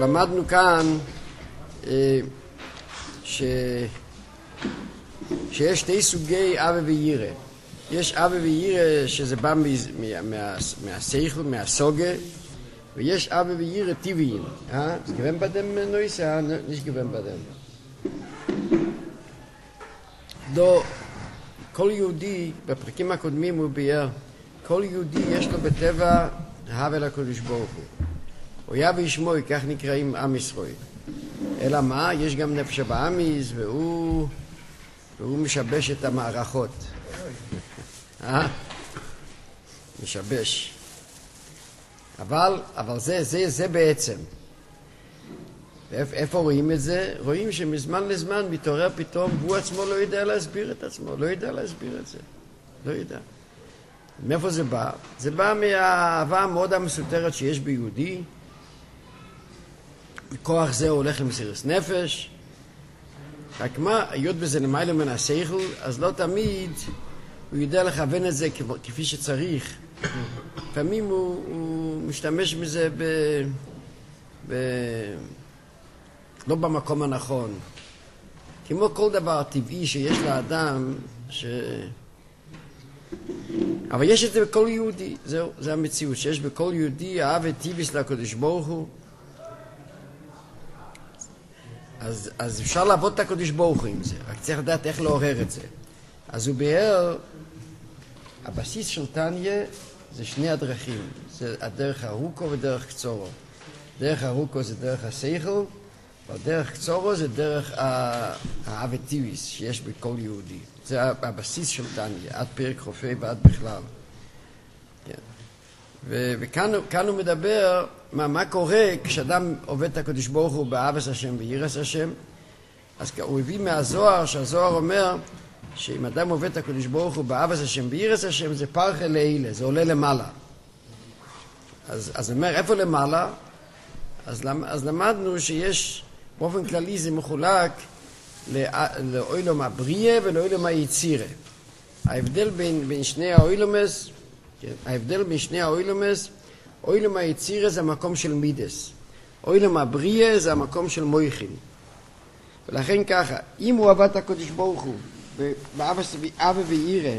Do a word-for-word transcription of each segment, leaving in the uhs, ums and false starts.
למדנו כאן ש... שיש שתי סוגי אבא וירא. יש אבא וירא שזה בא מה... מה... מהשכל, מהסוגה, ויש אבא וירא טבעיים. אה? זה גוון בדם נויסה? יש גוון בדם. דו, כל יהודי, בפרקים הקודמים הוא ביאר, כל יהודי יש לו בטבע אהבה לקדוש ברוך הוא. אויה וישמוי, כך נקראים עם ישראל. אלא מה? יש גם נפש הבאמיס, והוא, והוא משבש את המערכות. אה? משבש. אבל, אבל זה, זה, זה בעצם. איפה רואים את זה? רואים שמזמן לזמן מתעורר פתאום, והוא עצמו לא יודע להסביר את עצמו, לא יודע להסביר את זה. לא יודע. מאיפה זה בא? זה בא מהאהבה המאוד המסותרת שיש ביהודי. כוח זה הולך למסירות נפש. רק מה, היות בזה למעלה מן השכל, אז לא תמיד הוא יודע לכוון את זה כפי שצריך. לפעמים הוא, הוא משתמש בזה ב... ב... לא במקום הנכון. כמו כל דבר טבעי שיש לאדם, ש... אבל יש את זה בכל יהודי, זהו, זה המציאות, שיש בכל יהודי אהבה טבעית לקדוש ברוך הוא. אז, אז אפשר לעבוד את הקדוש ברוך הוא עם זה, רק צריך לדעת איך לעורר את זה. אז הוא ביאר, הבסיס של תניה זה שני הדרכים, זה הדרך ארוכו ודרך קצורו. דרך ארוכו זה דרך השכל, והדרך קצורו זה דרך האהבה טבעית שיש בכל יהודי. זה הבסיס של תניה, עד פרק חופי ועד בכלל. כן. ו- וכאן כאן הוא מדבר מה, מה קורה כשאדם עובד את הקדוש ברוך הוא באהבת השם ויראת השם. אז הוא הביא מהזוהר, שהזוהר אומר שאם אדם עובד את הקדוש ברוך הוא באהבת השם ויראת השם, זה פרחה לעילה, זה עולה למעלה. אז, אז הוא אומר, איפה למעלה? אז, אז למדנו שיש, באופן כללי זה מחולק לאוילום הבריאה ולאוילום היצירה. ההבדל בין, בין שני האוילומס, כן, ההבדל בין שני האוילומס, אוילום היצירה זה המקום של מידס. אוילום הבריאה זה המקום של מויכין. ולכן ככה, אם הוא עבד את הקדוש ברוך הוא, באהבה ויראה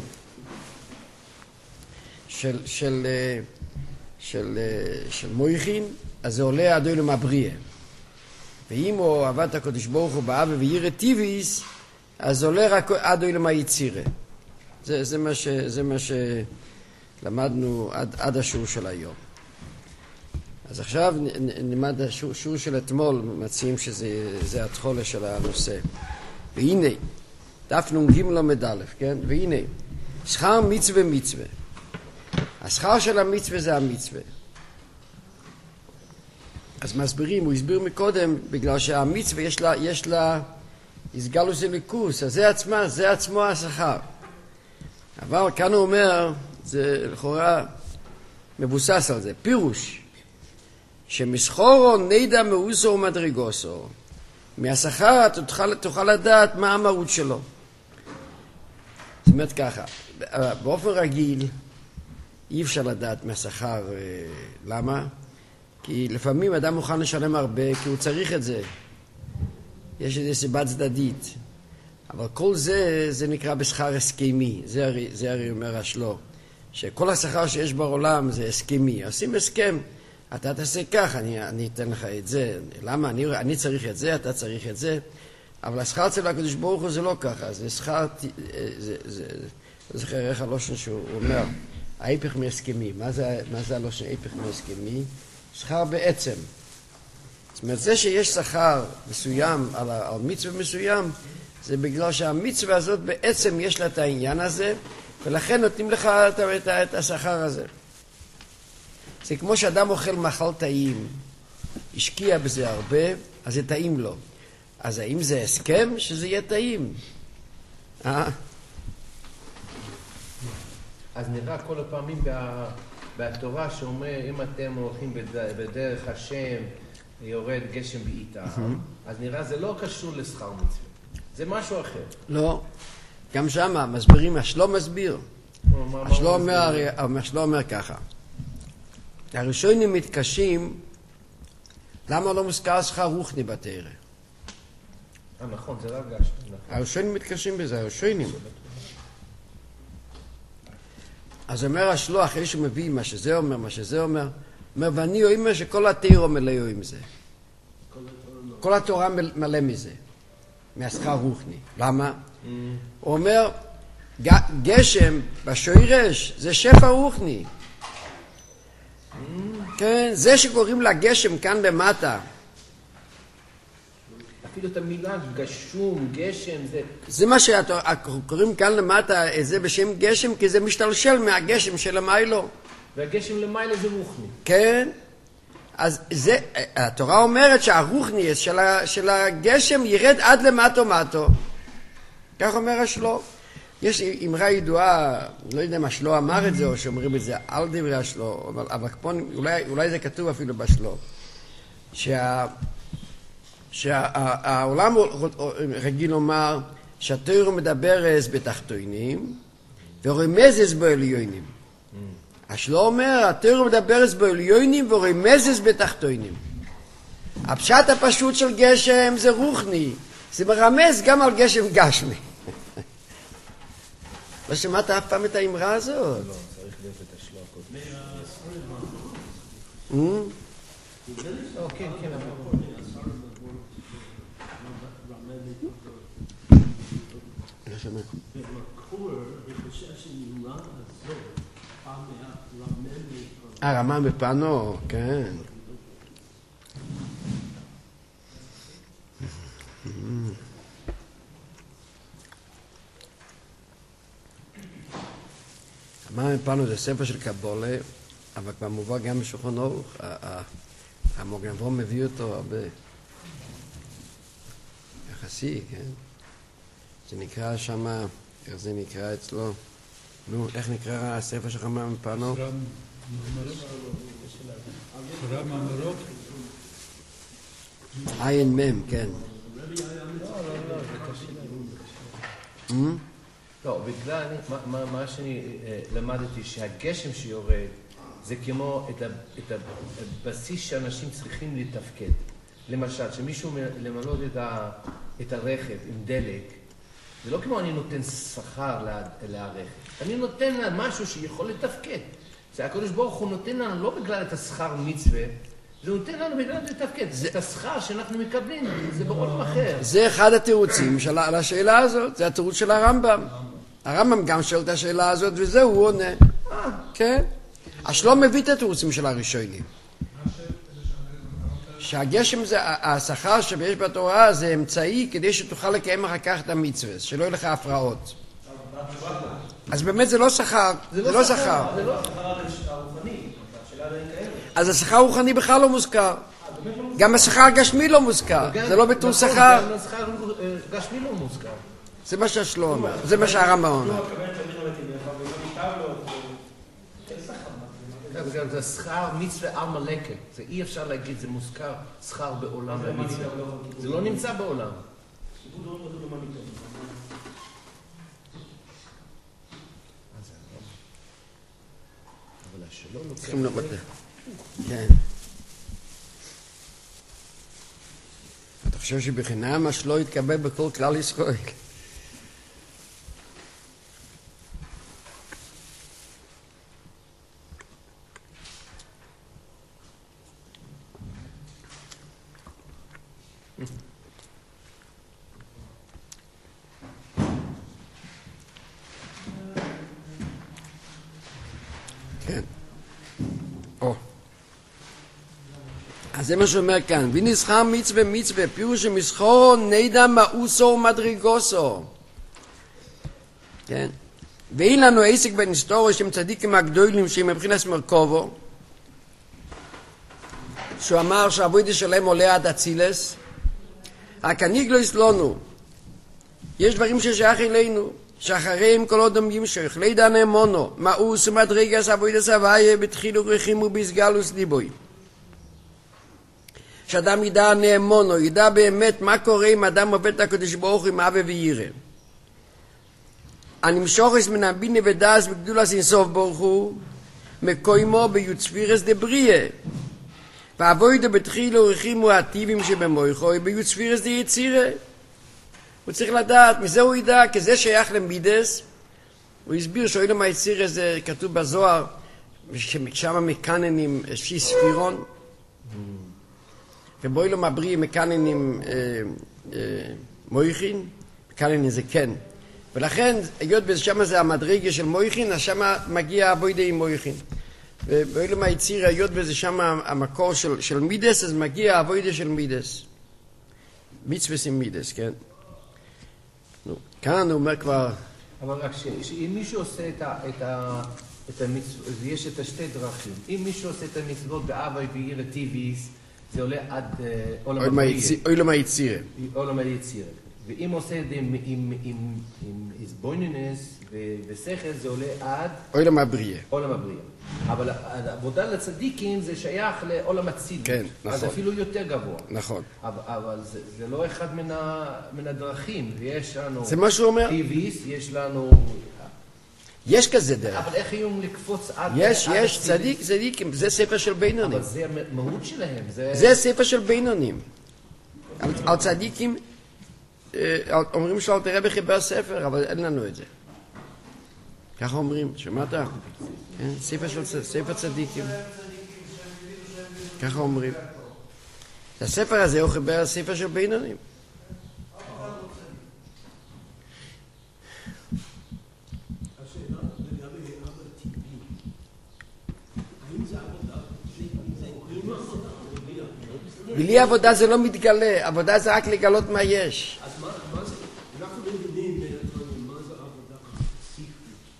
של, של, של, של מויכין, אז זה עולה עד אוילום הבריאה. ואם הוא עבד את הקדוש ברוך הוא באהבה ויראה טבעית, אז זה עולה רק עד אוילום היצירה. זה, זה מה ש, זה מה שלמדנו עד, עד השיעור של היום. אז עכשיו נלמד השיעור של אתמול, מציעים שזה התחולה של הנושא. והנה, דף נ"ג למד א', כן? והנה, שכר מצווה מצווה. השכר של המצווה זה המצווה. אז מסבירים, הוא הסביר מקודם, בגלל שהמצווה יש לה, יש לה הסגלוס אלוקוס, אז זה עצמה, זה עצמו השכר. אבל כאן הוא אומר, זה לכאורה מבוסס על זה, פירוש, שמסחורו נדע מאוסו ומדרגוסו. מהשכר תוכל, תוכל לדעת מה המהות שלו. זאת אומרת ככה, באופן רגיל אי אפשר לדעת מהשכר, למה? כי לפעמים אדם מוכן לשלם הרבה כי הוא צריך את זה. יש איזו סיבה צדדית. אבל כל זה, זה נקרא בשכר הסכמי. זה הרי, זה הרי אומר השלו. שכל השכר שיש בעולם זה הסכמי. עושים הסכם. אתה תעשה כך, אני, אני אתן לך את זה. למה? אני, אני צריך את זה, אתה צריך את זה. אבל השכר אצל הקדוש ברוך הוא זה לא ככה. זה שכר, זה, זה, זה זוכר איך הלושן שהוא אומר, ההיפך מהסכמי. מה זה, מה זה הלושן ההיפך מהסכמי? שכר בעצם. זאת אומרת, זה שיש שכר מסוים על, על מצווה מסוים, זה בגלל שהמצווה הזאת בעצם יש לה את העניין הזה, ולכן נותנים לך את, את, את השכר הזה. זה כמו שאדם אוכל מאכל טעים, השקיע בזה הרבה, אז זה טעים לו. אז האם זה הסכם שזה יהיה טעים? אה? אז נראה כל הפעמים בה, בתורה שאומר, אם אתם הולכים בדרך השם, יורד גשם בעיטה, אז נראה זה לא קשור לשכר מצווה. זה משהו אחר. לא. גם שמה מסבירים, השלו מסביר. השלו אומר, השלו אומר ככה. הראשונים מתקשים למה לא מוזכר שכר רוחני בתורה? אה, נכון, זה רק גשמי. הראשונים מתקשים בזה, הראשונים. אז אומר השלוח, אחרי שהוא מביא מה שזה אומר, מה שזה אומר, אומר, ואני אומר שכל התורה מלא עם זה. כל התורה מלא מזה, מהשכר רוחני. למה? הוא אומר, גשם בשורש זה שפע רוחני. כן, זה שקוראים לה גשם כאן למטה. אפילו את המילה גשום, גשם, זה... זה מה שקוראים כאן למטה, זה בשם גשם, כי זה משתלשל מהגשם של המיילו. והגשם למעלה זה רוחני. כן. אז זה, התורה אומרת שהרוחני של, של הגשם ירד עד למטו מטו. כך אומר השלום. יש אמרה ידועה, לא יודע מה שלו אמר את זה, או שאומרים את זה על דברי השלו, אבל, אבל פה, אולי, אולי זה כתוב אפילו בשלו. שה... שהעולם רגיל לומר שהתורה מדברת בתחתונים ורמזת בעליונים. השלום אומר, התורה מדברת בעליונים ורמזת בתחתונים. הפשט הפשוט של גשם זה רוחני, זה מרמז גם על גשם גשמי. לא שמעת אף פעם את האמרה הזאת? לא, צריך להיות את השלום קודם. לא, כן, כן, אבל... הרמב"ם בפנו, כן. הרמב"ם בפנו זה ספר של קבולה, אבל כבר מובא גם בשולחן אורוך. המוגן אברהם מביא אותו הרבה. יחסי, כן? זה נקרא שמה, איך זה נקרא אצלו? נו, איך נקרא הספר של הרמב"ם בפנו? רב מאמרות? עין מם, כן. לא, לא, לא, זה קשה לי. לא, בגלל, מה שאני למדתי, שהגשם שיורד, זה כמו את הבסיס שאנשים צריכים לתפקד. למשל, שמישהו למלא את הרכב עם דלק, זה לא כמו אני נותן שכר לרכב, אני נותן לה משהו שיכול לתפקד. זה הקדוש ברוך הוא נותן לנו לא בגלל את השכר מצווה, זה נותן לנו בגלל לתפקד. את השכר שאנחנו מקבלים, זה בעולם אחר. זה אחד התירוצים של השאלה הזאת, זה התירוץ של הרמב"ם. הרמב"ם גם שואל את השאלה הזאת, וזהו, הוא עונה. כן? השלום מביא את התירוצים של הראשונים. שהגשם זה, השכר שיש בתורה זה אמצעי כדי שתוכל לקיים אחר כך את המצווה, שלא יהיו לך הפרעות. אז באמת זה לא שכר, זה לא שכר. זה לא שכר הרוחני, השאלה עדיין קיימת. אז השכר הרוחני בכלל לא מוזכר. גם השכר הגשמי לא מוזכר, זה לא ביטול שכר. גם השכר הגשמי לא מוזכר. זה מה שהשלום אומר, זה מה שהרמב"ם אומר. זה שכר מצווה על מלאקה, זה אי אפשר להגיד, זה מוזכר שכר בעולם המצווה. זה לא נמצא בעולם. אבל השלום לא צריכים לבטא. כן. אתה חושב שבחינם מה שלא יתקבל בכל כלל ישראל? כן. או. אז זה מה שאומר כאן, ונסחר מצווה מצווה, פירוש שמסחור נדע מאוסו ומדרגוסו. כן. ואין לנו עסק בנסתורו שהם צדיקים הגדולים שהם מבחינת מרכובו, שהוא אמר שהעבודה שלהם עולה עד אצילס, רק הניגלו יסלונו. יש דברים ששייך אלינו, שאחריהם כל אדם ימשך, לידע נאמונו, מאוס ומדרגס עבודת סבייה בתחילו רחים ובסגלוס ליבוי. שאדם ידע נאמונו, ידע באמת מה קורה אם אדם עובד את הקדוש ברוך הוא עם אבא וירא. הנמשוכס מן הבינה ודעת בגדולת אינסוף ברוך הוא, מקוימו ביוצפירס דבריה. ועבודה בתחילו רחימו הטיבים שבמויכו, ביו צפירס די יצירה. הוא צריך לדעת, מזה הוא ידע, כי זה שייך למידס. הוא הסביר שאוילם היצירה זה כתוב בזוהר, ששם מקננים שי ספירון, ובאוילם הבריא מקננים אה, אה, מויכין, מקננים זה כן. ולכן, היות בשם זה המדרגה של מויכין, אז שם מגיע עבודה עם מויכין. ובאוילם היצירה, היות בזה שם המקור של, של מידס, אז מגיע עבודה של מידס. מצווה עם מידס, כן? נו, כאן הוא אומר כבר... אבל רק שאם מישהו עושה את ה... את ה... את המצוות, יש את השתי דרכים. אם מישהו עושה את המצוות באבי ועיר טיביס, זה עולה עד עולם הבריאה. עולם היצירה. עולם היצירה. ואם עושה את זה עם איזבוינינס ושכל, זה עולה עד עולם הבריאה. עולם הבריאה. אבל העבודה לצדיקים זה שייך לעולם הצידות. כן, נכון. אז אפילו יותר גבוה. נכון. אבל זה לא אחד מן הדרכים. ויש לנו... זה מה שהוא אומר. טיביס, יש לנו... יש כזה דרך. אבל איך יום לקפוץ עד... יש, יש, צדיק, צדיקים, זה ספר של בינונים. אבל זה המהות שלהם. זה ספר של בינונים. על צדיקים, אומרים שאל תראה בחיבר ספר, אבל אין לנו את זה. ככה אומרים, שמעת? ספר של ספר צדיקים. ככה אומרים. הספר הזה הוא חיבר ספר של בינונים. בלי עבודה זה לא מתגלה, עבודה זה רק לגלות מה יש. אז מה זה, אנחנו לא יודעים מה זה עבודה ספציפית,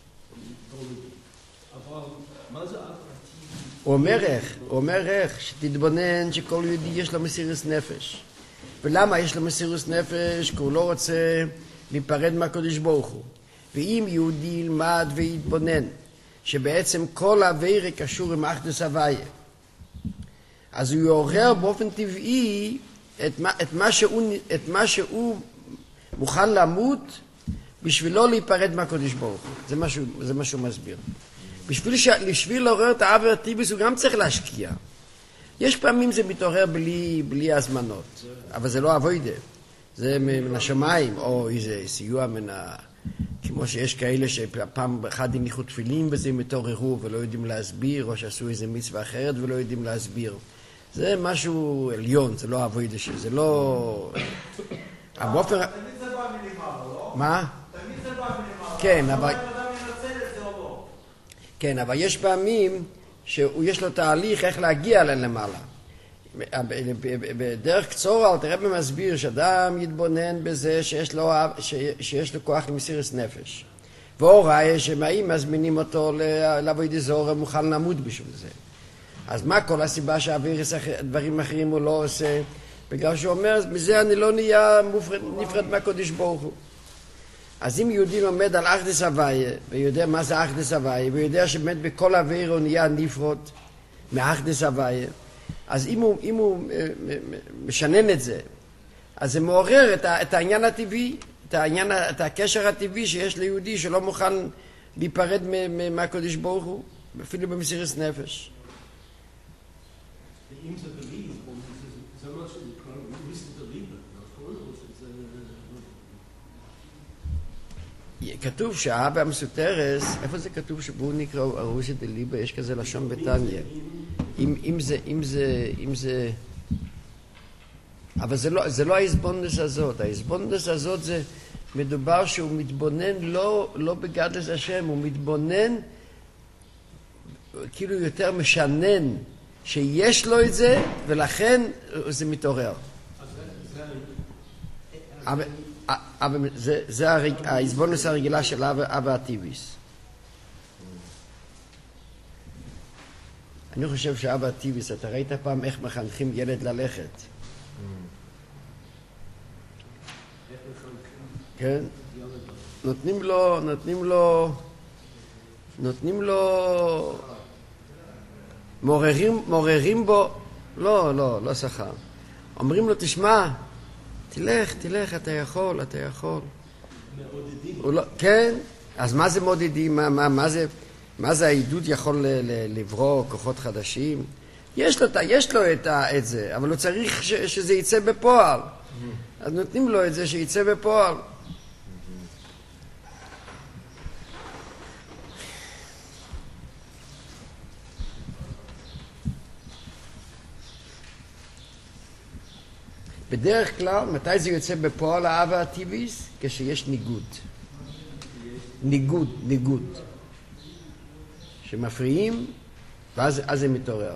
אבל מה זה עבודה ספציפית? הוא אומר איך, הוא אומר איך, שתתבונן שכל יהודי יש לו מסירות נפש. ולמה יש לו מסירות נפש? כי הוא לא רוצה להיפרד מהקדוש ברוך הוא. ואם יהודי ילמד ויתבונן, שבעצם כל העבירה קשור עם אחדות הוויה, אז הוא יעורר באופן טבעי את מה, את מה שהוא, את מה שהוא מוכן למות בשביל לא להיפרד מהקדוש ברוך הוא. זה מה שהוא, זה מה שהוא מסביר. בשביל, ש... בשביל לעורר את העבר הטיבוס הוא גם צריך להשקיע. יש פעמים זה מתעורר בלי, בלי הזמנות, אבל זה לא עבודה. זה מן השמיים, או איזה סיוע מן ה... כמו שיש כאלה שפעם אחד הניחו תפילים וזה מתעוררו ולא יודעים להסביר, או שעשו איזה מצווה אחרת ולא יודעים להסביר. זה משהו עליון, זה לא עבודה של זה, לא... הבופר... תמיד זה בא מלמעלה, לא? מה? תמיד זה בא מלמעלה. כן, אבל... אם אדם ינצל את זה או לא. כן, אבל יש פעמים שיש לו תהליך איך להגיע למעלה. בדרך קצורה, תראה במסביר שאדם יתבונן בזה שיש לו, שיש לו כוח למסירות נפש. והוראי שמאים מזמינים אותו לעבודה זרה, מוכן למות בשביל זה. אז מה כל הסיבה שהעביר דברים אחרים הוא לא עושה? בגלל שהוא אומר, מזה אני לא נהיה מופרד, נפרד מהקדוש ברוך הוא. אז אם יהודי לומד על אחדות הוויה, ויודע מה זה אחדות הוויה, ויודע שבאמת בכל העביר הוא נהיה נפרד מאחדות הוויה, אז אם הוא, אם הוא משנן את זה, אז זה מעורר את, ה, את העניין הטבעי, את, העניין, את הקשר הטבעי שיש ליהודי שלא מוכן להיפרד מהקדוש ברוך הוא, אפילו במסירות נפש. אם זה בליב, זה מה שנקרא, ריסט בליבה, נכון? כתוב שהאבא המסותרס, איפה זה כתוב שבו נקרא ריסט בליבה, יש כזה לשון בתניא. אם, אם זה, אם זה, אם זה... אבל זה לא, זה לא ההסבונדס הזאת. ההסבונדס הזאת זה מדובר שהוא מתבונן לא, לא בגדלת השם, הוא מתבונן כאילו יותר משנן שיש לו את זה, ולכן זה מתעורר. אבל, אבל זה, זה ההסבונדס הרגילה של אבא הטיביס. אני חושב שאבא טיביס, אתה ראית פעם איך מחנכים ילד ללכת? כן? נותנים לו, נותנים לו, נותנים לו, מעוררים, מעוררים בו, לא, לא, לא שכר. אומרים לו, תשמע, תלך, תלך, אתה יכול, אתה יכול. מעודדים. לא, כן, אז מה זה מעודדים? מה, מה, מה זה... מה זה העידוד יכול לברוא כוחות חדשים? יש לו, יש לו את, ה, את זה, אבל הוא צריך ש, שזה יצא בפועל. אז נותנים לו את זה שיצא בפועל. בדרך כלל, מתי זה יוצא בפועל האהבה הטבעית? כשיש ניגוד. ניגוד, ניגוד. שמפריעים, ואז אז זה מתעורר.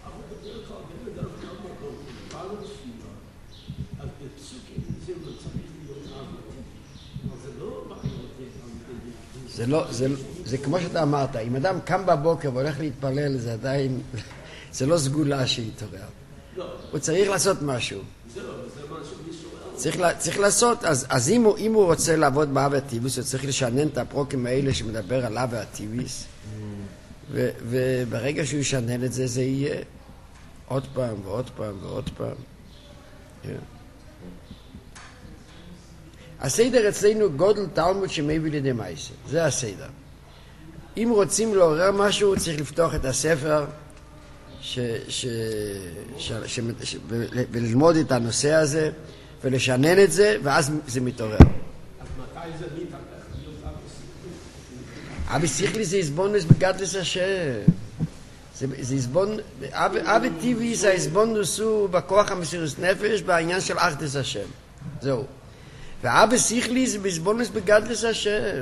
זה לא, זה, זה כמו שאתה אמרת, אם אדם קם בבוקר והולך להתפלל, זה עדיין, זה לא סגולה שיתעורר. הוא צריך לעשות משהו. צריך, צריך לעשות, אז, אז אם, הוא, אם הוא רוצה לעבוד באהבה הטבעית, הוא צריך לשנן את הפרוקים האלה שמדבר על אהבה הטבעית, ו, וברגע שהוא ישנן את זה, זה יהיה עוד פעם ועוד פעם ועוד פעם. Yeah. הסדר אצלנו גודל תלמוד שמביא לידי מעשה. זה הסדר. אם רוצים לעורר משהו, צריך לפתוח את הספר ש, ש, ש, ש, ש, וללמוד את הנושא הזה ולשנן את זה, ואז זה מתעורר. אז מתי זה מתהפך להיות אבא שכלי? אבא שכלי זה יסבונוס בגדלס השם. זה, זה יסבון, אבא טבעי זה היסבונוס הוא בכוח המסירות נפש בעניין של אחדות השם. זהו. ואבא שכלי זה יסבונוס בגדלס השם.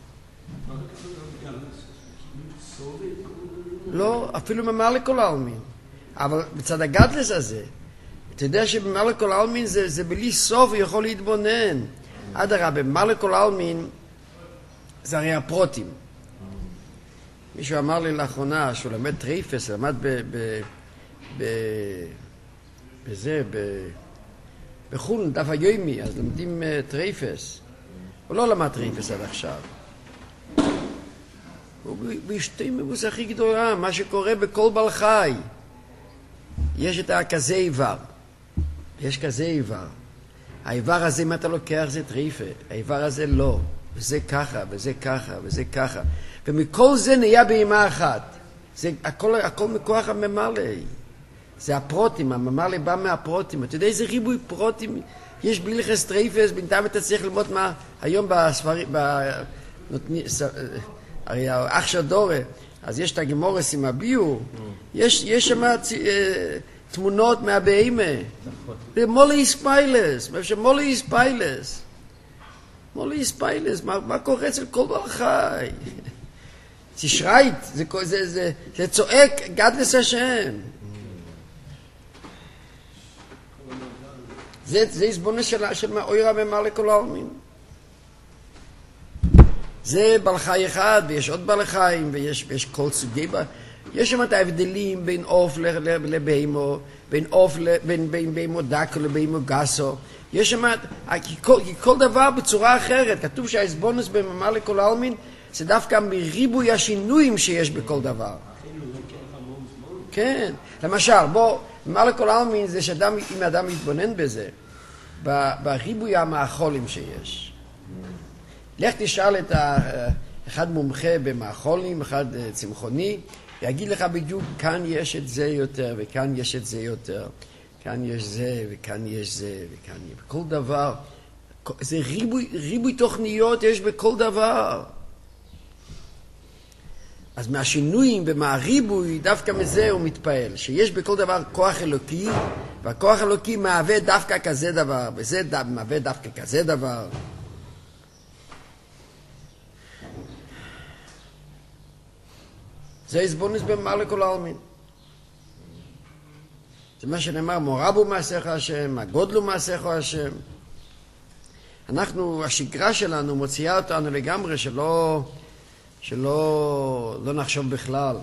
לא, אפילו ממלא כל העלמין. אבל בצד הגדלס הזה, אתה יודע שבמלא כל העלמין זה, זה בלי סוף הוא יכול להתבונן. אדרבה, במלא כל העלמין זה הרי הפרוטים. מישהו אמר לי לאחרונה שהוא למד טרייפס, למד ב... ב... ב... בזה, ב... בחול, דף היומי, אז למדים טרייפס. הוא לא למד טרייפס עד עכשיו. הוא בהשתימות הכי גדולה, מה שקורה בכל בעל חי. יש את הכזה איבר. יש כזה איבר. האיבר הזה, אם אתה לוקח, זה טרייפה. האיבר הזה לא. וזה ככה, וזה ככה, וזה ככה. ומכל זה נהיה באימה אחת. זה הכל, הכל מכוח הממלא. זה הפרוטים, הממלא בא מהפרוטים. אתה יודע איזה ריבוי פרוטים יש בלי לחס טרייפס, בינתיים אתה צריך ללמוד מה היום בספרים, ב... נותני, הרי האח של דורה, אז יש את הגמורס עם הביור, יש, יש שם תמונות מהבהמה. מולי איספיילס, מולי איספיילס. מולי איספיילס, מה, מה קורה אצל כל בעל חי? תשרית, זה, זה, זה, זה צועק גדלס השם. זה, זה הסבונה של, של אוירה ממלא כל העלמין. זה בעל חי אחד, ויש עוד בעל חיים, ויש, ויש כל סוגי בעל. יש שם את ההבדלים בין עוף לבהמו, בין עוף, בין, בין בהמו דקו לבהמו גסו. יש שם, כי כל, כי כל דבר בצורה אחרת. כתוב שההסבונוס בממלא כל העלמין, זה דווקא מריבוי השינויים שיש בכל דבר. כן. למשל, בוא, ממלא כל העלמין זה שאדם, אם אדם מתבונן בזה, בריבוי המאכולים שיש. לך תשאל את אחד מומחה במאכולים, אחד צמחוני, יגיד לך בדיוק, כאן יש את זה יותר, וכאן יש את זה יותר. כאן יש זה, וכאן יש זה, וכאן יש... בכל דבר. זה ריבוי, ריבוי תוכניות יש בכל דבר. אז מהשינויים ומהריבוי, דווקא מזה הוא מתפעל. שיש בכל דבר כוח אלוקי, והכוח אלוקי מהווה דווקא כזה דבר, וזה מהווה דווקא כזה דבר. זה הסבונוס בממלא כל העלמין. זה מה שנאמר, מורבו מעשיך השם, הגודלו מעשיך השם. אנחנו, השגרה שלנו מוציאה אותנו לגמרי שלא, שלא לא נחשוב בכלל.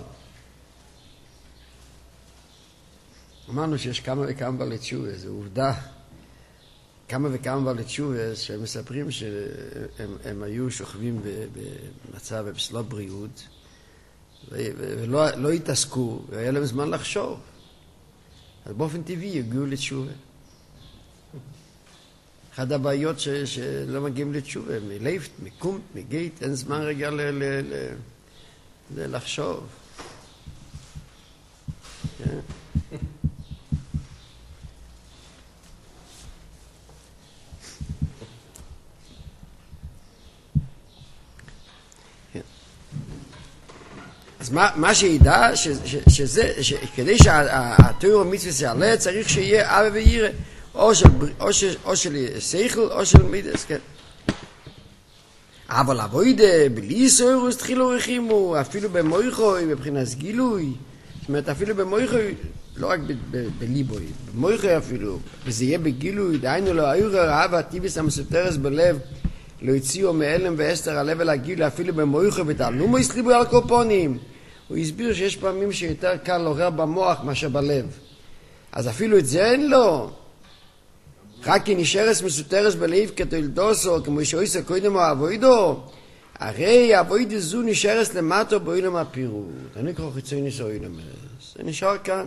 אמרנו שיש כמה וכמה בעלי תשובה, זו עובדה. כמה וכמה בעלי תשובה שהם מספרים שהם הם היו שוכבים במצב בסלו בריאות, ולא לא התעסקו, והיה להם זמן לחשוב. אז באופן טבעי הגיעו לתשובה. אחת הבעיות ש, שלא מגיעים לתשובה, מלייפט, מקום, מגית, אין זמן רגע ל, ל, ל, ל, לחשוב. כן? מה, מה שידע, ש, ש, שזה, ש, כדי שהתיאור המצווה יעלה, צריך שיהיה אבא וירא, או של, או של, או של שכל, או של מידס, כן. אבל אבוידה, בלי סוירוס תחילו רחימו, אפילו במויכוי, מבחינת גילוי, זאת אומרת, אפילו במויכוי, לא רק בליבוי, במויכוי אפילו, וזה יהיה בגילוי, דהיינו לא היו רעב הטיביס המסותרס בלב, לא הציעו מאלם ואסתר הלב אל הגילוי, אפילו במויכוי ותעלומו הסליבו על קופונים. הוא הסביר שיש פעמים שיותר קל לעורר במוח מאשר בלב. אז אפילו את זה אין לו. רק כי נשארס מסותרס בלב כתולדוסו, כמו שאויסה קודם או אבוידו, הרי אבוידו זו נשארס למטו באוילם הפירוט. אני קורא חיצוי ניסו אוילם. זה נשאר כאן.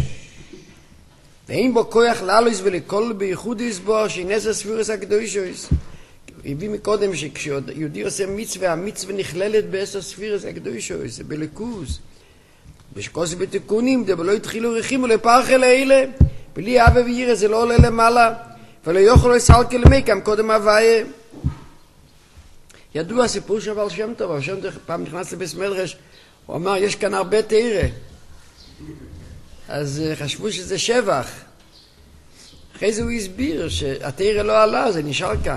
ואין בו כוח ללויס ולכל בייחוד יסבור שינס הספירס הקדושויס. הביא מקודם שכשיהודי עושה מצווה, המצווה נכללת בעשר ספירס הקדושויס, זה בלכוס. ושכוסי בתיקונים, זה לא התחילו רחימו לפרחל האלה. בלי אבא וירא זה לא עולה למעלה. ולא יוכל לסלקל למיקם קודם הוויה. ידוע הסיפור של בעל שם טוב, אבל שם טוב פעם נכנס לבית מדרש, הוא אמר יש כאן הרבה תאירה. אז חשבו שזה שבח. אחרי זה הוא הסביר שהתאירה לא עלה, זה נשאר כאן.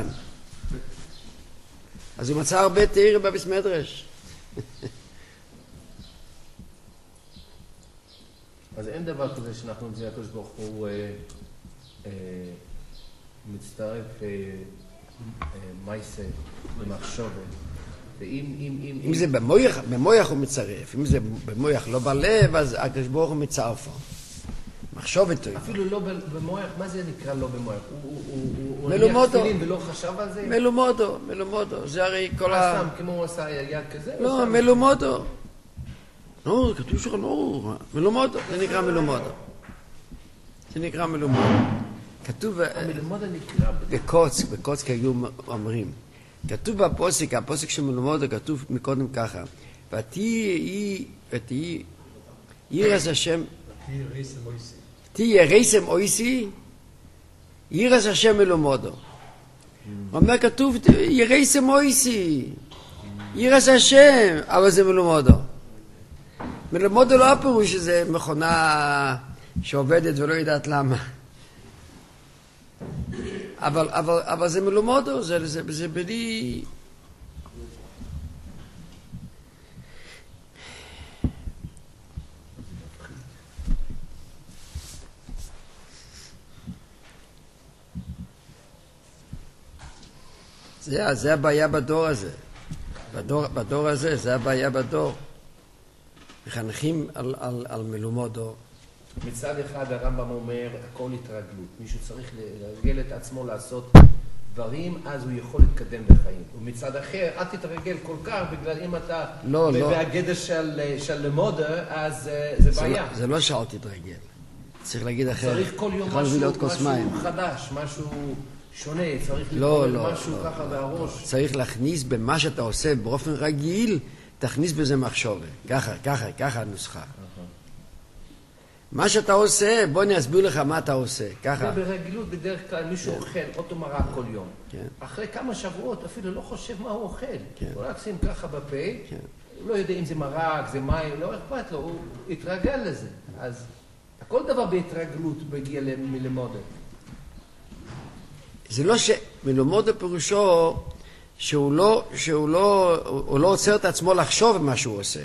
אז הוא מצא הרבה תאירה בבית מדרש. אז אין דבר כזה שאנחנו נמצא הקדוש ברוך הוא אה, אה, מצטרף אה, אה, מייסה במחשבת. ואם אם, אם, אם זה במויח, במויח הוא מצרף. אם זה במויח לא בלב, אז הקדוש ברוך הוא מצרף. מחשבת. אפילו לא במויח, מה זה נקרא לא במויח? הוא מלומדו. הניח תפילין ולא חשב על זה? מלומדו, מלומדו. זה הרי כל מה ה... סתם, כמו הוא עשה יד כזה? לא, מלומדו. לא, כתוב שלך, לא, מלומדו, זה נקרא מלומדו. זה נקרא מלומדו. כתוב... המלומדו נקרא... בקוץ, בקוץ כהיו אומרים. כתוב בפוסק, הפוסק של מלומדו כתוב מקודם ככה. ותהי, ותהי, ירס השם... תהי ירסם אויסי, ירס השם מלומדו. הוא אומר, כתוב, ירסם אויסי, ירס השם, אבל זה מלומדו. מלומדו לא הפירוש שזה מכונה שעובדת ולא יודעת למה. אבל, אבל, אבל זה מלומדו, זה, זה, זה בלי... זה, זה הבעיה בדור הזה. בדור, בדור הזה, זה הבעיה בדור. מחנכים על, על, על מלומדו. מצד אחד הרמב"ם אומר, הכל התרגלות. מישהו צריך לרגל את עצמו לעשות דברים, אז הוא יכול להתקדם בחיים. ומצד אחר, אל תתרגל כל כך, בגלל אם אתה לא, לא. בהגדר של, של למודה, אז זה בעיה. זה, זה לא שאל תתרגל. צריך להגיד אחר. צריך כל יום משהו, משהו חדש, משהו שונה, צריך לא, להתקבל לא, משהו לא, ככה לא, והראש. לא. צריך להכניס במה שאתה עושה באופן רגיל, תכניס בזה מחשבה. ככה, ככה, ככה הנוסחה. מה שאתה עושה, בוא אני אסביר לך מה אתה עושה. ככה. ברגילות בדרך כלל מישהו אוכל אוטו מרק כל יום. כן. אחרי כמה שבועות אפילו לא חושב מה הוא אוכל. כן. הוא רק שים ככה בפה, כן. הוא לא יודע אם זה מרק, זה מים, לא אכפת לו, הוא התרגל לזה. אז כל דבר בהתרגלות מגיע מלמודה. זה לא שמלמודה פירושו שהוא לא, שהוא לא, הוא לא עוצר את עצמו לחשוב מה שהוא עושה.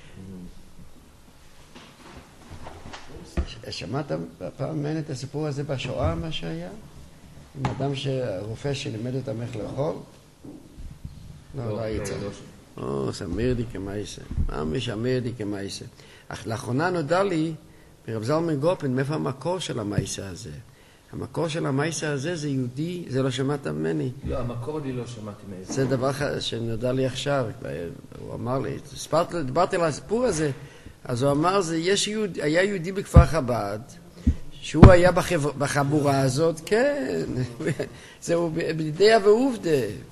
שמעת פעם מעניין את הסיפור הזה בשואה, מה שהיה? עם אדם שרופא שלימד אותם איך לאכול? לא, לא הייתה. או, סמירדי כמייסה. ממש סמירדי כמייסה. אך לאחרונה נודע לי, מרב זלמן גופן, מאיפה המקור של המייסה הזה? המקור של המייסה הזה זה יהודי, זה לא שמעת ממני. לא, המקור לי לא שמעתי מאיזה. זה דבר שנודע לי עכשיו. הוא אמר לי, דיברתי על הסיפור הזה, אז הוא אמר, זה, יש יהוד, היה יהודי בכפר חב"ד, שהוא היה בחבר, בחבורה הזאת, כן, זהו בדידיה ועובדה.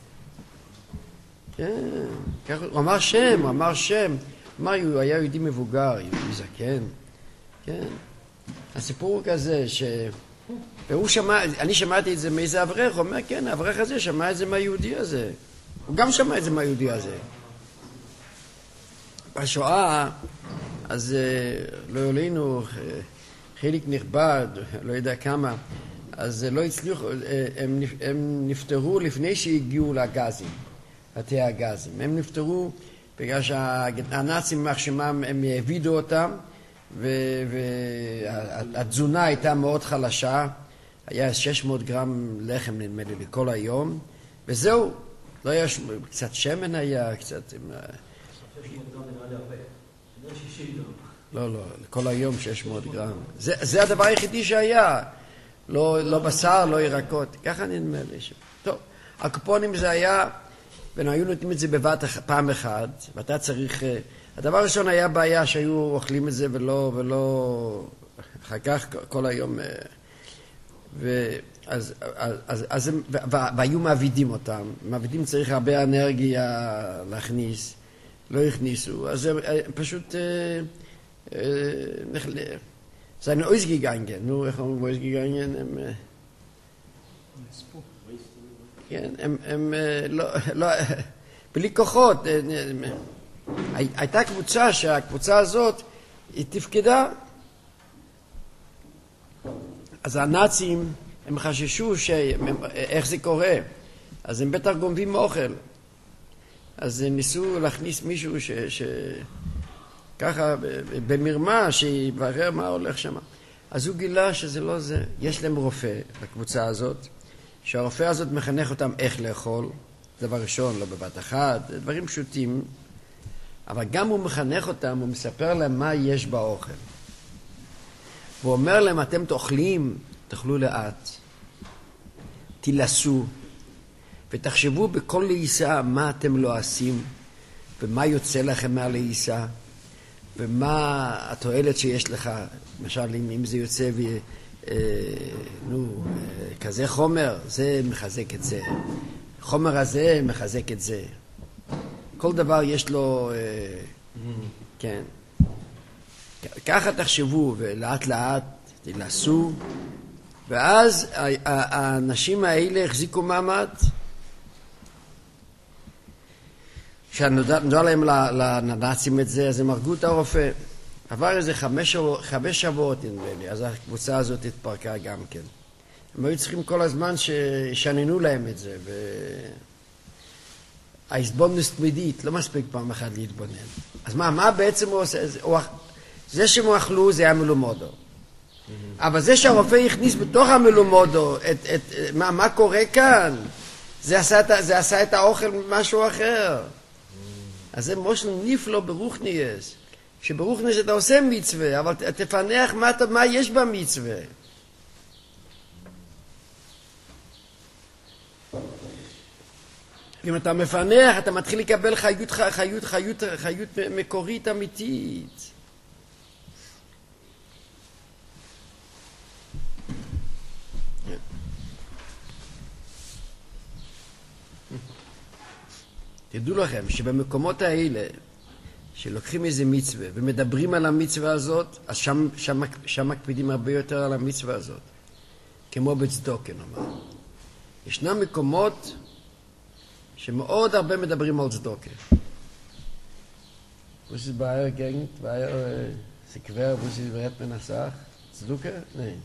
כן, כך, הוא אמר שם, הוא אמר שם. הוא אמר, הוא היה יהודי מבוגר, יהודי זקן. כן. הסיפור הוא כזה, ש... והוא שמע, אני שמעתי את זה מאיזה אברך, הוא אומר, כן, האברך הזה שמע את זה מהיהודי הזה. הוא גם שמע את זה מהיהודי הזה. בשואה, אז לא עלינו, חלק נכבד, לא יודע כמה, אז לא הצליחו, הם, הם נפטרו לפני שהגיעו לגזים, בתי הגזים. הם נפטרו בגלל שהנאצים מחשמם, הם העבידו אותם, והתזונה הייתה מאוד חלשה, היה שש מאות גרם לחם נדמה לי לכל היום, וזהו, לא היה, קצת שמן היה, קצת... שש מאות גרם נראה לי הרבה, נראה שישים גרם. לא, לא, לכל היום שש מאות גרם. זה, זה הדבר היחידי שהיה. לא, לא בשר, לא ירקות. ככה נדמה לי. טוב, הקופונים זה היה, והיו נותנים את זה בבת פעם אחת, ואתה צריך... הדבר הראשון היה בעיה שהיו אוכלים את זה ולא, ולא... אחר כך כל היום... ואז, אז, אז, אז הם, והיו מעבידים אותם. מעבידים צריך הרבה אנרגיה להכניס. לא הכניסו. אז הם פשוט... seine ausgegangen, nur ich habe ausgegangen, כן, הם, הם, לא, לא, בלי כוחות, הייתה קבוצה שהקבוצה הזאת היא תפקדה, אז הנאצים הם חששו שאיך זה קורה, אז הם בטח גונבים אוכל, אז הם ניסו להכניס מישהו ש... ש ככה במרמה שיברר מה הולך שם. אז הוא גילה שזה לא זה. יש להם רופא בקבוצה הזאת, שהרופא הזאת מחנך אותם איך לאכול, דבר ראשון, לא בבת אחת, דברים פשוטים, אבל גם הוא מחנך אותם, הוא מספר להם מה יש באוכל. הוא אומר להם, אתם תאכלים, תאכלו לאט, תילסו, ותחשבו בכל לעיסה מה אתם לא עושים, ומה יוצא לכם מהלעיסה, ומה התועלת שיש לך, למשל אם, אם זה יוצא ו, אה, נו, אה, כזה חומר, זה מחזק את זה. חומר הזה מחזק את זה. כל דבר יש לו, אה, כן. ככה תחשבו ולאט לאט תנסו, ואז האנשים האלה החזיקו מעמד, כשנודע להם לנאצים את זה, אז הם הרגו את הרופא. עבר איזה חמש, חמש שבועות, נדמה לי, אז הקבוצה הזאת התפרקה גם כן. הם היו צריכים כל הזמן ששננו להם את זה, וההסבוננות תמידית, לא מספיק פעם אחת להתבונן. אז מה, מה בעצם הוא עושה? זה שהם אכלו, זה היה מלומודו. אבל זה שהרופא הכניס בתוך המלומודו, את, את, מה, מה קורה כאן? זה עשה, את, זה עשה את האוכל משהו אחר. אז זה מושל נפלא ברוכניאס, שברוכניאס אתה עושה מצווה, אבל תפנח מה, מה יש במצווה. אם אתה מפנח, אתה מתחיל לקבל חיות, חיות, חיות, חיות מקורית אמיתית. תדעו לכם שבמקומות האלה שלוקחים איזה מצווה ומדברים על המצווה הזאת, אז שם, שם, שם מקפידים הרבה יותר על המצווה הזאת, כמו בצדוקה נאמר. ישנם מקומות שמאוד הרבה מדברים על צדוקה. Was ist bei eurer Gegend, bei eurer Sequer, wo sie berät man das auch? Zduke? Nein.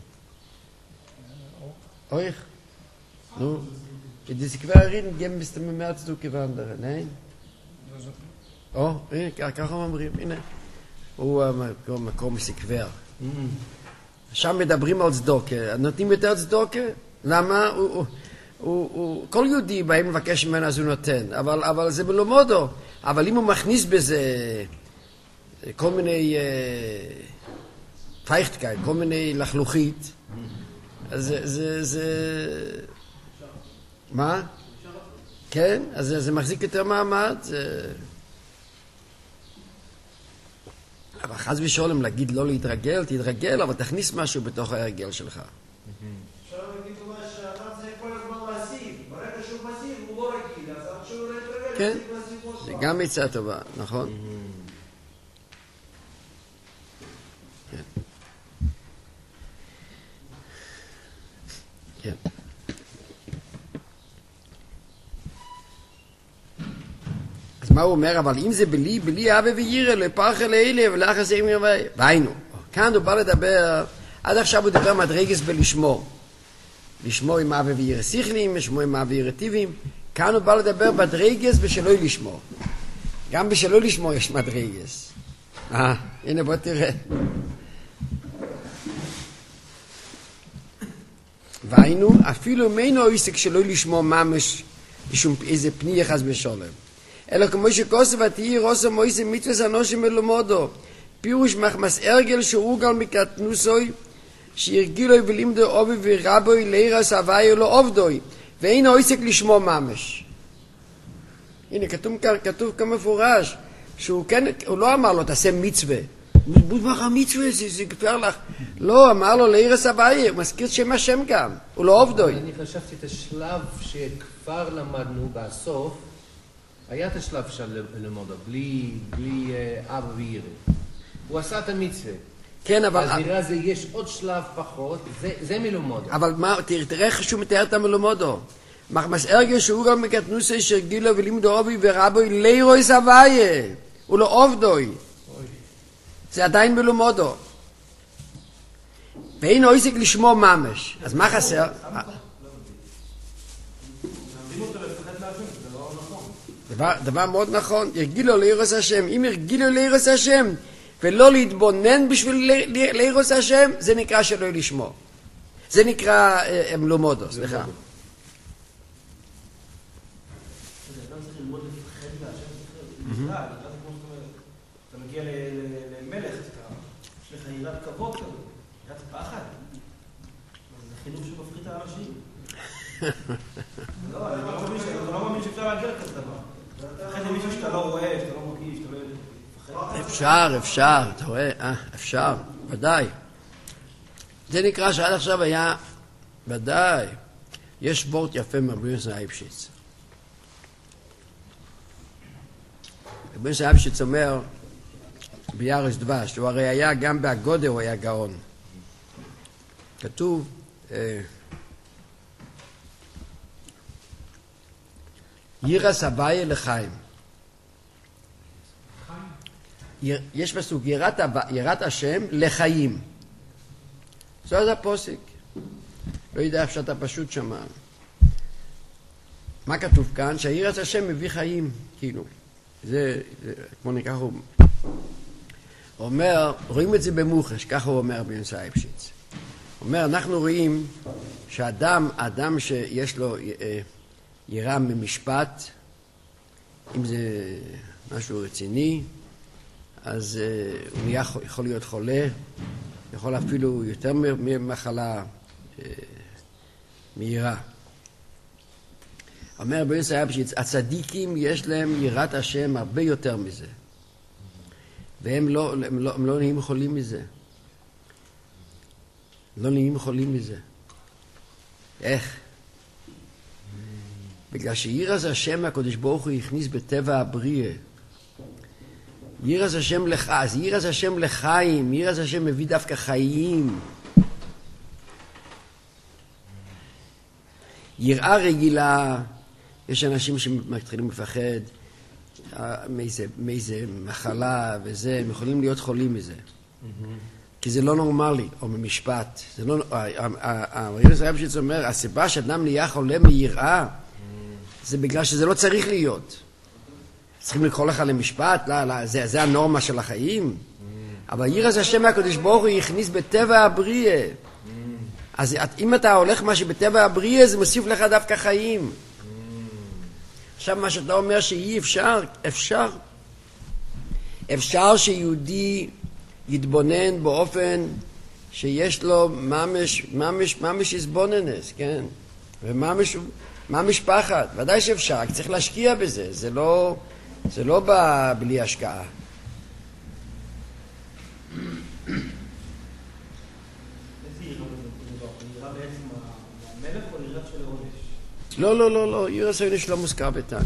Euch? Nu? In die Sequerin geben bis zum mehr Zduke wandern, nein? Oh, ככה אומרים, הנה. הוא המקום סקוור. שם מדברים על צדוקה. נותנים יותר צדוקה? למה? הוא... הוא, הוא, כל יהודי בהם מבקש ממנו אז הוא נותן, אבל, אבל זה בלומודו. אבל אם הוא מכניס בזה כל מיני פייכטקייט, כל מיני לחלוכית, אז זה, זה, זה... מה? כן? אז זה, זה מחזיק יותר מעמד. זה... אבל חס ושלום להגיד לא להתרגל, תתרגל, אבל תכניס משהו בתוך ההרגל שלך. כן, זה גם עצה טובה, נכון? כן. כן. אז מה הוא אומר? אבל אם זה בלי, בלי אבא וירא, לא יפרח אל אלה, ולאח הזה מרווה. והיינו, כאן הוא בא לדבר, עד עכשיו הוא דבר מדרגס בלשמור. לשמור עם אבא וירא שכלים, לשמור עם אבא וירא טיבים. כאן הוא בא לדבר מדרגס בשלוי לשמור. גם בשלוי לשמור יש מדרגס. אה, הנה בוא תראה. והיינו, אפילו מינו עסק שלוי לשמור ממש, משום איזה פני יחס בשולם. אלא כמו שכוסף ותהי רוסו מויסי מצווה אנושים מלומדו, פירוש מחמס ארגל שהורגל מקטנוסוי, שהרגילו ולימדו אובי ורבוי לירס הוואי לא עובדוי, ואין העסק לשמוע ממש. הנה כתוב, כתוב כמפורש, שהוא כן, הוא לא אמר לו תעשה מצווה, בוד מחה מצווה, זה, זה גפר לך. לא, אמר לו לירס הוואי, הוא מזכיר שם השם גם, הוא לא עובדוי. אני חשבתי את השלב שכבר למדנו בסוף, היה את השלב של ללמודו, בלי, בלי uh, אבא וירא. הוא עשה את המצווה. כן, אבל... אז נראה זה יש עוד שלב פחות, זה, זה מלומדו. אבל מה, תראה, תראה איך שהוא מתאר את המלומדו. מחמס ארגל שהוא גם מקטנוסי שרגילו ולימדו אובי ורבוי לירויס הוויה. הוא לא עובדוי. זה עדיין מלומדו. ואין עסק לשמוע ממש. אז מה חסר? דבר, דבר מאוד נכון, ירגילו לירוס השם. אם ירגילו לירוס השם ולא להתבונן בשביל לירוס השם, זה נקרא שלא לשמוע. זה נקרא אה, מלומדו, סליחה. אדם צריך ללמוד לפחד מהשם, בכלל, אתה מגיע למלך, יש לך יראת כבוד, יראת פחד. זה חינוך שמפחית האנשים. לא, אני לא מאמין שאפשר להגיע כזה דבר. לכן זה מישהו שאתה לא רואה, שאתה לא מרגיש, שאתה לא מפחד. אפשר, אפשר, אתה רואה, אה, אפשר, ודאי. זה נקרא שעד עכשיו היה, ודאי, יש וורט יפה מרבי יוסי אייבשיץ. רבי יוסי אייבשיץ אומר, בירש דבש, הוא הרי היה גם בהגודה, הוא היה גאון. כתוב, אה, ירס הוויה לחיים. יש פסוק, יראת, יראת השם לחיים. זה הפוסק. לא יודע איך שאתה פשוט שמע. מה כתוב כאן? שהיראת השם מביא חיים, כאילו. זה, זה כמו ניקח הוא אומר, רואים את זה במוחש, ככה הוא אומר ביוסי אייבשיץ. הוא אומר, אנחנו רואים שאדם, אדם שיש לו יראה ממשפט, אם זה משהו רציני, אז uh, הוא נהיה, יכול להיות חולה, יכול אפילו יותר ממחלה uh, מהירה. אומר ביוסי אייבשיץ, הצדיקים יש להם יראת השם הרבה יותר מזה. והם לא, הם לא, הם לא נהיים חולים מזה. לא נהיים חולים מזה. איך? בגלל שיראת השם הקדוש ברוך הוא הכניס בטבע הבריאה. יראת השם לך, אז יראת השם לחיים, יראת השם מביא דווקא חיים. יראה רגילה, יש אנשים שמתחילים לפחד מאיזה, מאיזה מחלה וזה, הם יכולים להיות חולים מזה. כי זה לא נורמלי, או ממשפט. זה לא, הירס אייבשיץ אומר, הסיבה שאדם נהיה חולה מיראה, זה בגלל שזה לא צריך להיות. צריכים לקרוא לך למשפט, לא, לא, זה, זה הנורמה של החיים. אבל יראת השם הקדוש ברוך הוא הכניס בטבע הבריאה. אז אם אתה הולך משהו בטבע הבריאה, זה מוסיף לך דווקא חיים. עכשיו מה שאתה אומר שאי אפשר, אפשר. אפשר שיהודי יתבונן באופן שיש לו ממש, ממש, ממש יסבוננס, כן? וממש, ממש פחד. ודאי שאפשר, צריך להשקיע בזה. זה לא, זה לא בא בלי השקעה. לא, לא, לא, לא, יראת העונש לא מוזכר בתניא.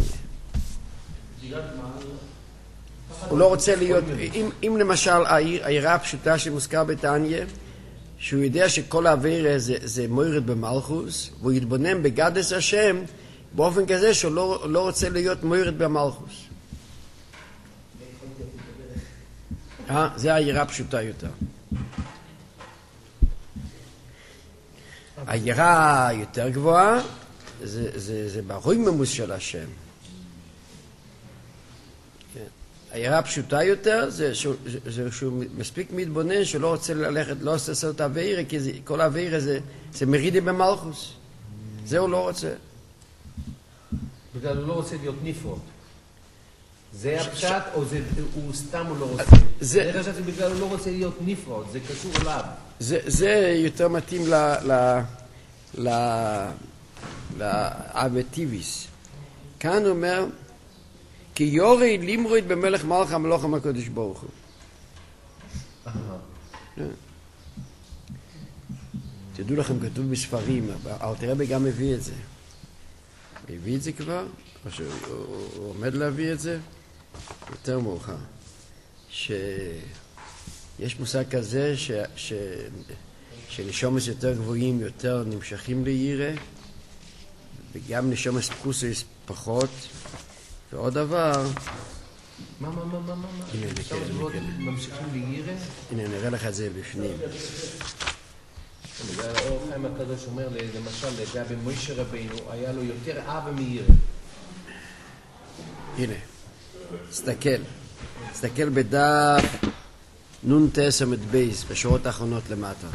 הוא לא רוצה להיות, אם, אם למשל היראה הפשוטה שמוזכר בתניא, שהוא יודע שכל העבירה זה, זה מוירד במלכוס, והוא יתבונן בגדס השם באופן כזה שהוא לא, לא רוצה להיות מוירד במלכוס. אה? זה היראה פשוטה יותר. היראה יותר גבוהה, זה, זה, זה ברוממוס של השם. היראה פשוטה יותר, זה שהוא, זה שהוא מספיק מתבונן, שהוא לא רוצה ללכת, לא עושה לעשות אווירה, כי זה, כל האווירה זה, זה מרידי במלכוס. זה הוא לא רוצה. בגלל הוא לא רוצה להיות נפרד. זה הפשט, או זה, הוא סתם הוא לא רוצה? זה... אני חושב שבגלל הוא לא רוצה להיות נפרד, זה קשור אליו. זה, זה יותר מתאים ל... ל... ל... לאבטיביס. כאן הוא אומר, כי יורי לימרויד במלך מלך המלוך המקודש ברוך הוא. תדעו לכם, כתוב בספרים, אל תראה בי גם מביא את זה. הוא הביא את זה כבר, או שהוא עומד להביא את זה, יותר מאוחר. שיש מושג כזה ש... ש... שנשומס יותר גבוהים יותר נמשכים לירא, וגם נשומס פקוסס פחות. ועוד דבר... מה, מה, מה, מה, מה? הנה, עכשיו עוד ממשיכים לירא? הנה, נראה לך את זה בפנים. אור חיים הקדוש אומר, למשל, לגבי מוישה רבינו, היה לו יותר אהבה מירא. הנה, תסתכל. תסתכל בדף נון תס עמוד בייס, בשורות האחרונות למטה.